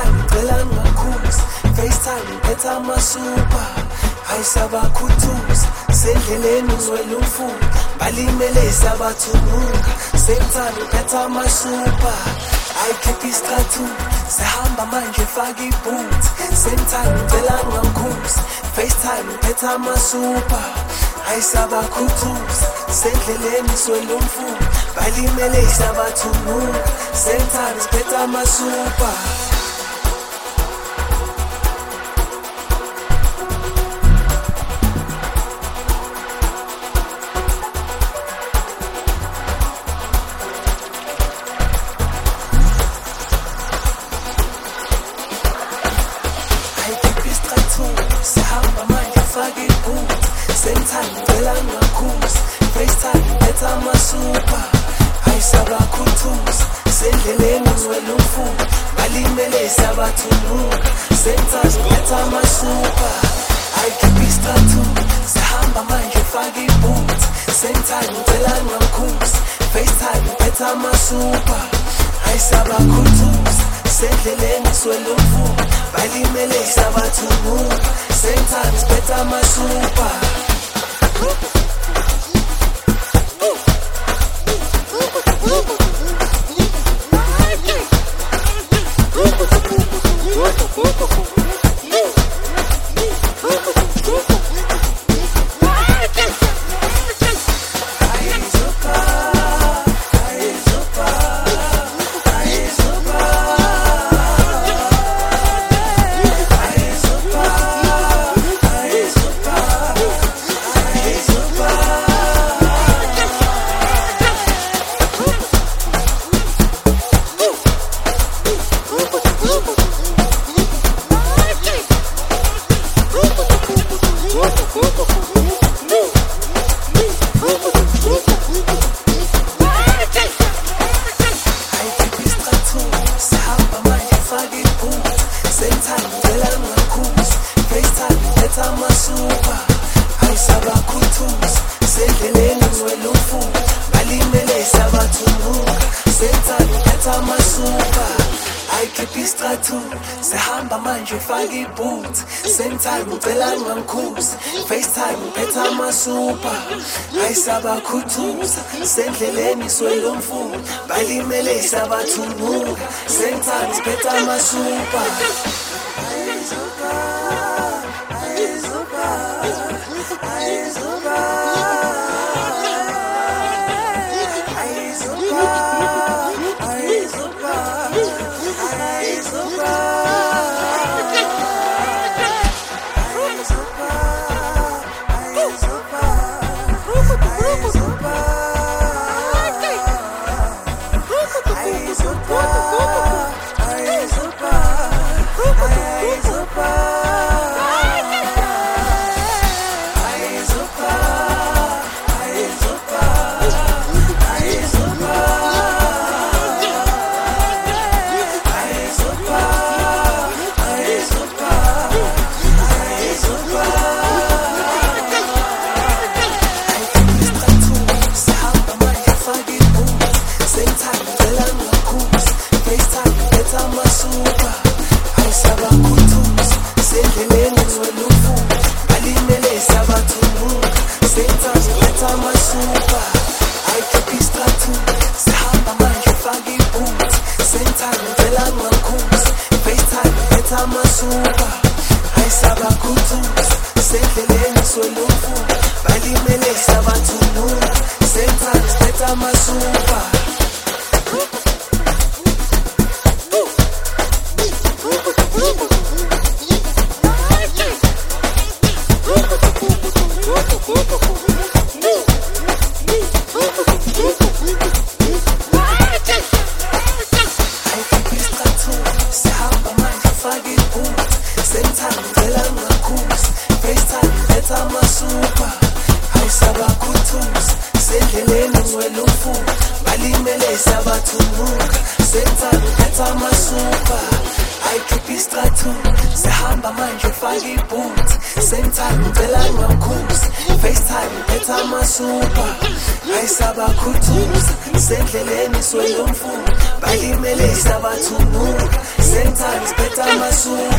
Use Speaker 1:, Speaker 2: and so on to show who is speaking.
Speaker 1: FaceTime ngicela ngakhuza, FaceTime ngiphethe amasuper, ayisabakhuthuza, sendleleni ngizwela umfuka, balimele sabathunguka, same time ngiphethe amasuper, ayikhipha istratu, sihamba manje faka iboot, same time ngicela ngakhuza, FaceTime ngiphethe amasuper, ayisabakhuthuza, sendleleni ngizwela umfuka, balimele sabathunguka, same time ngiphethe amasuper. Sihamba manje faka iboot, same time ngicela ngakhuza, FaceTime ngiphethe amasuper, ayisabakhuthuza, sendleleni ngizwela umfuka, balimele sabathunguka, same time ngiphethe amasuper, ayikhipha istratu, sihamba manje faka iboot, same time ngicela ngakhuza, FaceTime ngiphethe amasuper, ayisabakhuthuza, sendleleni ngizwela umfuka, balimele sabathunguka, same time ngiphethe amasuper. Amasuper, ayisabakhuthuza, sendleleni ngizwela umfuka, balimele sabathunguka, same time ngiphethe amasuper, ayikhipha istratu, sihamba manje faka iboot, same time ngicela ngakhuza, FaceTime ngiphethe amasuper, ayisabakhuthuza, sendleleni ngizwela umfuka, balimele sabathunguka, same time ngiphethe amasuper. Amasuper, ayisabakhuthuza, sendleleni ngizwela umfuka, balimele sabathunguka, same time ngiphethe amasuper. Amasuper, ayisabakhuthuza, sendleleni ngizwela umfuka, balimele sabathunguka, same time ngiphethe amasuper, ayikhipha istratu, sihamba manje faka iboot, same time ngicela ngakhuza, FaceTime ngiphethe amasuper, ayisabakhuthuza, sendleleni ngizwela umfuka, balimele sabathunguka, sengithanda isiphethe amasuka.